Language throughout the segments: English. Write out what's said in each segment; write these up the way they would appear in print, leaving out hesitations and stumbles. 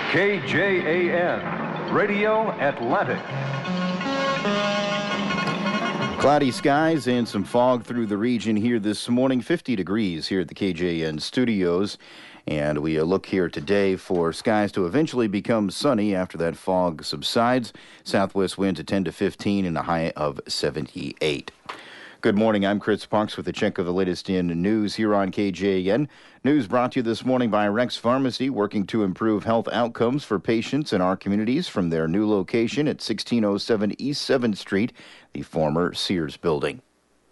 KJAN, Radio Atlantic. Cloudy skies and some fog through the region here this morning. 50 degrees here at the KJAN studios. And we look here today for skies to eventually become sunny after that fog subsides. Southwest winds at 10 to 15 and a high of 78. Good morning. I'm Chris Parks with a check of the latest in news here on KJAN. News brought to you this morning by Rex Pharmacy, working to improve health outcomes for patients in our communities from their new location at 1607 East 7th Street, the former Sears building.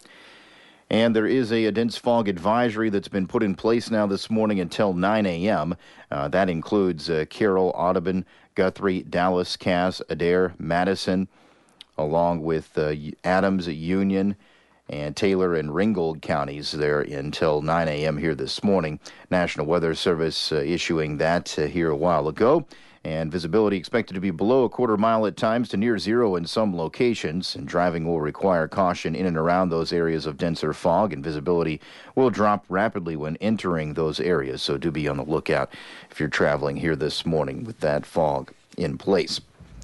And there is a dense fog advisory that's been put in place now this morning until 9 a.m. That includes Carroll, Audubon, Guthrie, Dallas, Cass, Adair, Madison, along with Adams, Union, and Taylor and Ringgold counties there until 9 a.m. here this morning. National Weather Service issuing that here a while ago. And visibility expected to be below a quarter mile at times to near zero in some locations. And driving will require caution in and around those areas of denser fog. And visibility will drop rapidly when entering those areas. So do be on the lookout if you're traveling here this morning with that fog in place.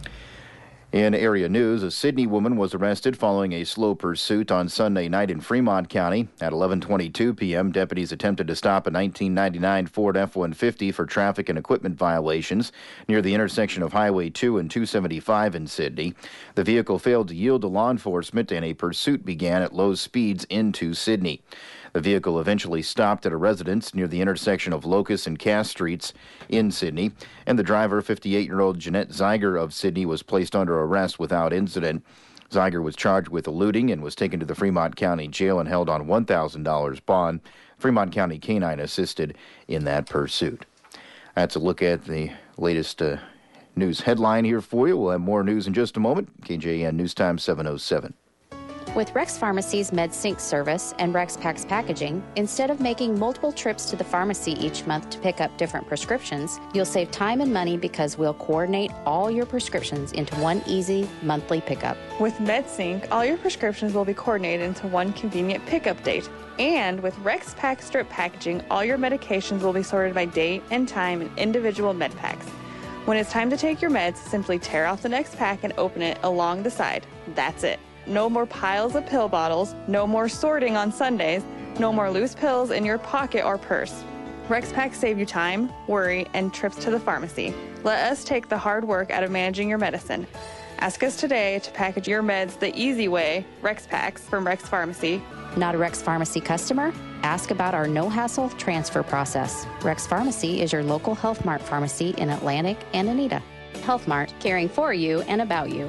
In area news, a Sidney woman was arrested following a slow pursuit on Sunday night in Fremont County. At 11:22 p.m., deputies attempted to stop a 1999 Ford F-150 for traffic and equipment violations near the intersection of Highway 2 and 275 in Sidney. The vehicle failed to yield to law enforcement, and a pursuit began at low speeds into Sidney. The vehicle eventually stopped at a residence near the intersection of Locust and Cass Streets in Sidney, and the driver, 58-year-old Jeanette Zeiger of Sidney, was placed under arrest without incident. Zeiger was charged with eluding and was taken to the Fremont County Jail and held on $1,000 bond. Fremont County Canine assisted in that pursuit. That's a look at the latest news headline here for you. We'll have more news in just a moment. KJAN News Time 7:07. With Rex Pharmacy's MedSync service and Rex Packs packaging, instead of making multiple trips to the pharmacy each month to pick up different prescriptions, you'll save time and money because we'll coordinate all your prescriptions into one easy monthly pickup. With MedSync, all your prescriptions will be coordinated into one convenient pickup date. And with Rex Pack strip packaging, all your medications will be sorted by date and time in individual med packs. When it's time to take your meds, simply tear off the next pack and open it along the side. That's it. No more piles of pill bottles, no more sorting on Sundays, no more loose pills in your pocket or purse. Rex Packs save you time, worry, and trips to the pharmacy. Let us take the hard work out of managing your medicine. Ask us today to package your meds the easy way, Rex Packs from Rex Pharmacy. Not a Rex Pharmacy customer? Ask about our no-hassle transfer process. Rex Pharmacy is your local Health Mart pharmacy in Atlantic and Anita. Health Mart, caring for you and about you.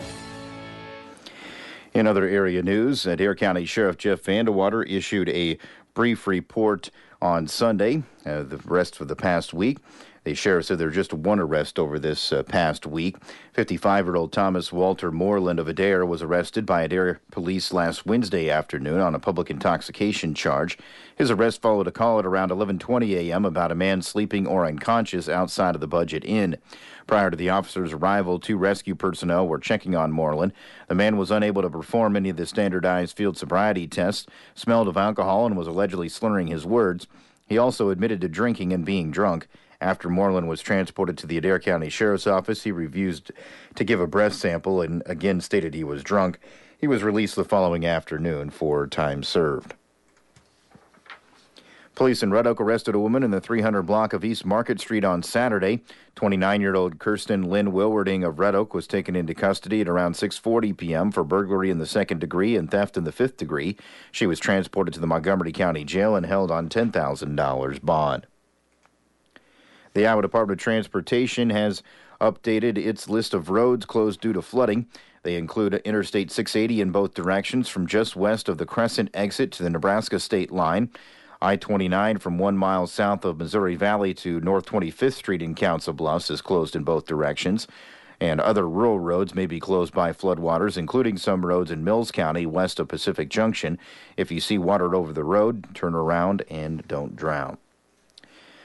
In other area news, Adair County Sheriff Jeff Vandewater issued a brief report on Sunday, the rest of the past week. The sheriff said there was just one arrest over this past week. 55-year-old Thomas Walter Moreland of Adair was arrested by Adair police last Wednesday afternoon on a public intoxication charge. His arrest followed a call at around 11:20 a.m. about a man sleeping or unconscious outside of the Budget Inn. Prior to the officer's arrival, 2 rescue personnel were checking on Moreland. The man was unable to perform any of the standardized field sobriety tests, smelled of alcohol, and was allegedly slurring his words. He also admitted to drinking and being drunk. After Moreland was transported to the Adair County Sheriff's Office, he refused to give a breath sample and again stated he was drunk. He was released the following afternoon for time served. Police in Red Oak arrested a woman in the 300 block of East Market Street on Saturday. 29-year-old Kirsten Lynn Wilwarding of Red Oak was taken into custody at around 6:40 p.m. for burglary in the 2nd degree and theft in the 5th degree. She was transported to the Montgomery County Jail and held on $10,000 bond. The Iowa Department of Transportation has updated its list of roads closed due to flooding. They include Interstate 680 in both directions from just west of the Crescent exit to the Nebraska state line. I-29 from 1 mile south of Missouri Valley to North 25th Street in Council Bluffs is closed in both directions. And other rural roads may be closed by floodwaters, including some roads in Mills County west of Pacific Junction. If you see water over the road, turn around and don't drown.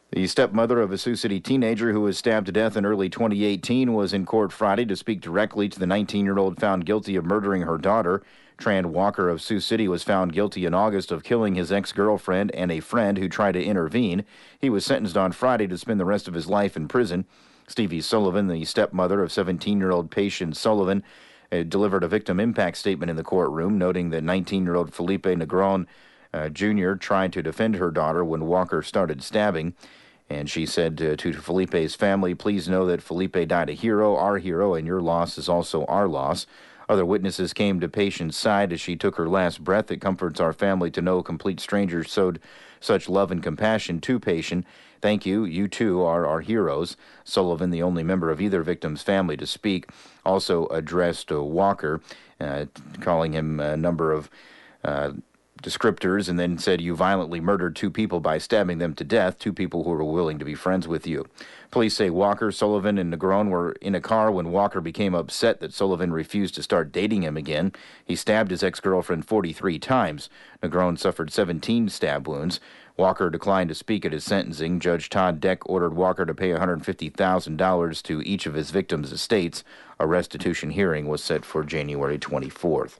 The stepmother of a Sioux City teenager who was stabbed to death in early 2018 was in court Friday to speak directly to the 19-year-old found guilty of murdering her daughter. Tran Walker of Sioux City was found guilty in August of killing his ex-girlfriend and a friend who tried to intervene. He was sentenced on Friday to spend the rest of his life in prison. Stevie Sullivan, the stepmother of 17-year-old Patience Sullivan, delivered a victim impact statement in the courtroom, noting that 19-year-old Felipe Negron Jr. tried to defend her daughter when Walker started stabbing. And she said to Felipe's family, "Please know that Felipe died a hero, our hero, and your loss is also our loss." Other witnesses came to Patience's side as she took her last breath. It comforts our family to know complete strangers showed such love and compassion to Patient. Thank you. You too are our heroes. Sullivan, the only member of either victim's family to speak, also addressed Walker, calling him a number of descriptors, and then said, "You violently murdered two people by stabbing them to death, two people who were willing to be friends with you." Police say Walker, Sullivan, and Negron were in a car when Walker became upset that Sullivan refused to start dating him again. He stabbed his ex-girlfriend 43 times. Negron suffered 17 stab wounds. Walker declined to speak at his sentencing. Judge Todd Deck ordered Walker to pay $150,000 to each of his victims' estates. A restitution hearing was set for January 24th.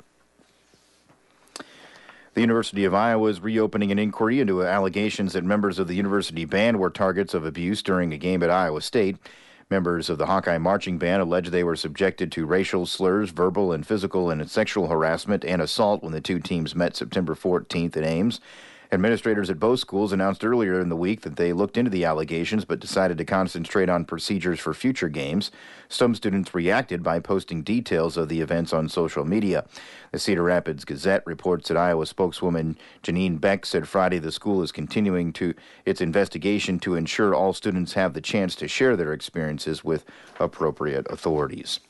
The University of Iowa is reopening an inquiry into allegations that members of the university band were targets of abuse during a game at Iowa State. Members of the Hawkeye Marching Band allege they were subjected to racial slurs, verbal and physical and sexual harassment, and assault when the two teams met September 14th at Ames. Administrators at both schools announced earlier in the week that they looked into the allegations but decided to concentrate on procedures for future games. Some students reacted by posting details of the events on social media. The Cedar Rapids Gazette reports that Iowa spokeswoman Janine Beck said Friday the school is continuing its investigation to ensure all students have the chance to share their experiences with appropriate authorities.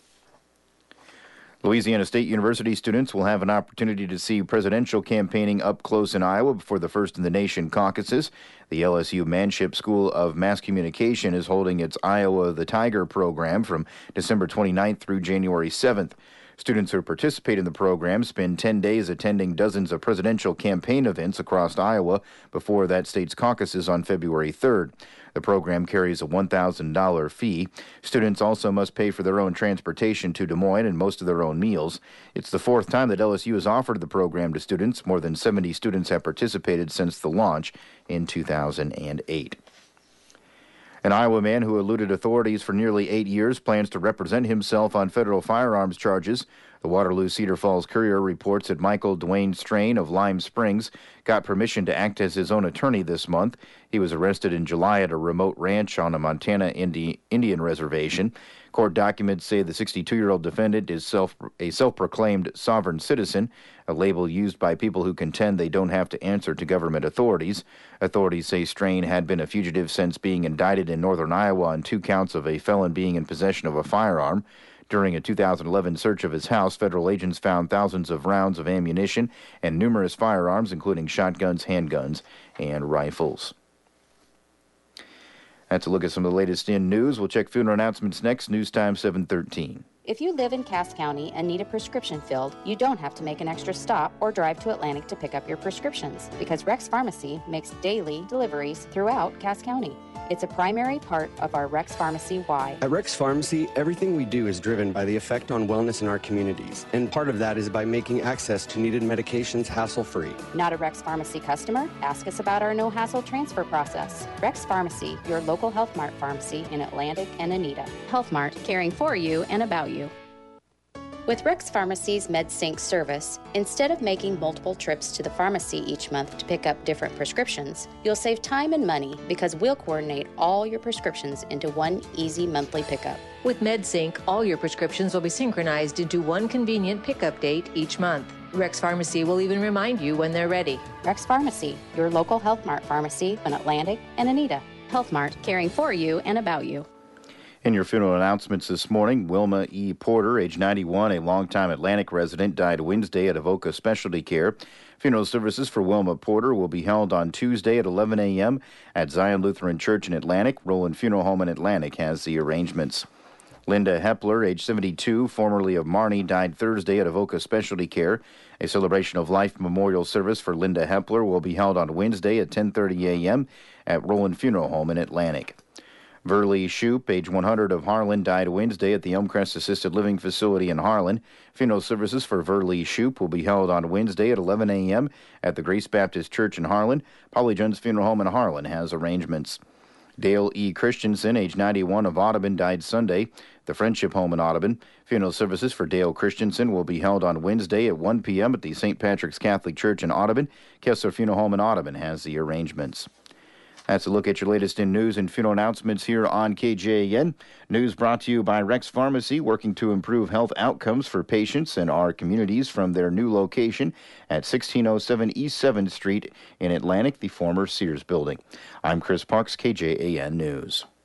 Louisiana State University students will have an opportunity to see presidential campaigning up close in Iowa before the first-in-the-nation caucuses. The LSU Manship School of Mass Communication is holding its Iowa the Tiger program from December 29th through January 7th. Students who participate in the program spend 10 days attending dozens of presidential campaign events across Iowa before that state's caucuses on February 3rd. The program carries a $1,000 fee. Students also must pay for their own transportation to Des Moines and most of their own meals. It's the fourth time that LSU has offered the program to students. More than 70 students have participated since the launch in 2008. An Iowa man who eluded authorities for nearly 8 years plans to represent himself on federal firearms charges. The Waterloo Cedar Falls Courier reports that Michael Dwayne Strain of Lime Springs got permission to act as his own attorney this month. He was arrested in July at a remote ranch on a Montana Indian reservation. Court documents say the 62-year-old defendant is a self-proclaimed sovereign citizen, a label used by people who contend they don't have to answer to government authorities. Authorities say Strain had been a fugitive since being indicted in northern Iowa on 2 counts of a felon being in possession of a firearm. During a 2011 search of his house, federal agents found thousands of rounds of ammunition and numerous firearms, including shotguns, handguns, and rifles. That's a look at some of the latest in news. We'll check funeral announcements next. News time 7:13. If you live in Cass County and need a prescription filled, you don't have to make an extra stop or drive to Atlantic to pick up your prescriptions because Rex Pharmacy makes daily deliveries throughout Cass County. It's a primary part of our Rex Pharmacy why. At Rex Pharmacy, everything we do is driven by the effect on wellness in our communities, and part of that is by making access to needed medications hassle-free. Not a Rex Pharmacy customer? Ask us about our no-hassle transfer process. Rex Pharmacy, your local Health Mart pharmacy in Atlantic and Anita. Health Mart, caring for you and about you. With Rex Pharmacy's MedSync service, instead of making multiple trips to the pharmacy each month to pick up different prescriptions, you'll save time and money because we'll coordinate all your prescriptions into one easy monthly pickup. With MedSync, all your prescriptions will be synchronized into one convenient pickup date each month. Rex Pharmacy will even remind you when they're ready. Rex Pharmacy, your local Health Mart pharmacy in Atlantic and Anita. Health Mart, caring for you and about you. In your funeral announcements this morning, Wilma E. Porter, age 91, a longtime Atlantic resident, died Wednesday at Avoca Specialty Care. Funeral services for Wilma Porter will be held on Tuesday at 11 a.m. at Zion Lutheran Church in Atlantic. Roland Funeral Home in Atlantic has the arrangements. Linda Hepler, age 72, formerly of Marnie, died Thursday at Avoca Specialty Care. A celebration of life memorial service for Linda Hepler will be held on Wednesday at 10:30 a.m. at Roland Funeral Home in Atlantic. Verlee Shoup, age 100, of Harlan, died Wednesday at the Elmcrest Assisted Living Facility in Harlan. Funeral services for Verlee Shoup will be held on Wednesday at 11 a.m. at the Grace Baptist Church in Harlan. Polly Jones Funeral Home in Harlan has arrangements. Dale E. Christensen, age 91, of Audubon, died Sunday. The Friendship Home in Audubon. Funeral services for Dale Christensen will be held on Wednesday at 1 p.m. at the St. Patrick's Catholic Church in Audubon. Kessler Funeral Home in Audubon has the arrangements. That's a look at your latest in news and funeral announcements here on KJAN. News brought to you by Rex Pharmacy, working to improve health outcomes for patients in our communities from their new location at 1607 East 7th Street in Atlantic, the former Sears building. I'm Chris Parks, KJAN News.